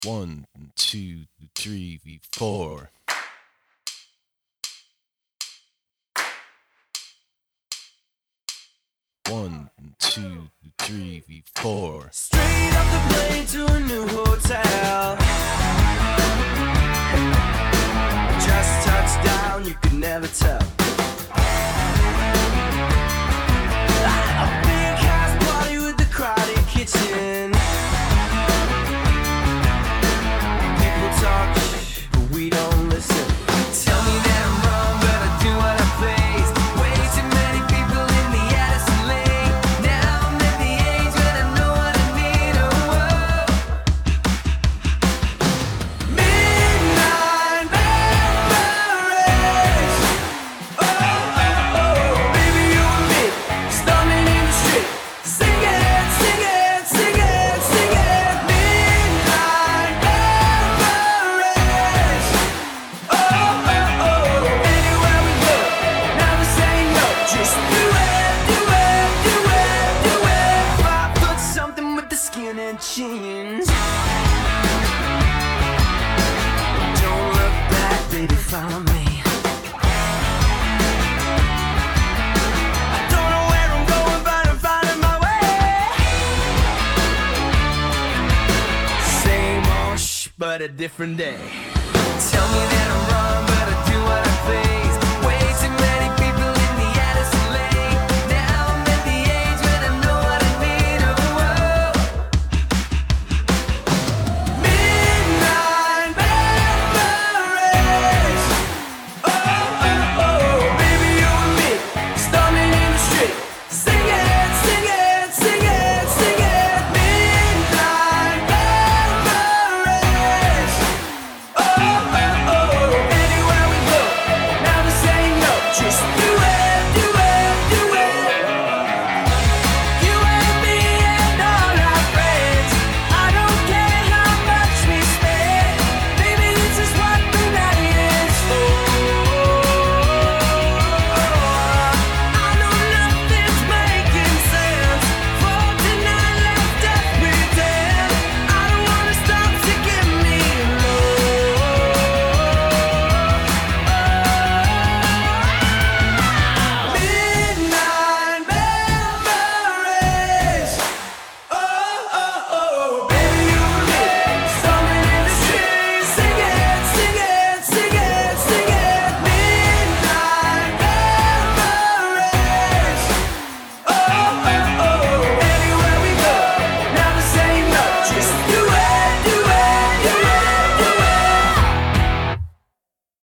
One, two, three, four. One, two, three, four. Straight off the plane to a new hotel. Just touched down, you could never tell. A big house party with the crowded kitchen. People talk, but we don't listen. Tell me that I'm wrong, but I do what I please. Way too many people in the Addison Lane. Now I'm at the age when I know what I need. Oh, midnight memories. Oh, oh, oh, baby, you and me, storming in the street, singing, singing, singing, singing. Midnight memories. Oh, oh, oh, anywhere we go, never say no. Just do it, do it, do it, do it. 5 foot something with the skin and jeans. Don't look back, baby, follow me. I don't know where I'm going, but I'm finding my way. Same old but a different day. Tell me that I'm wrong, but I do what I think.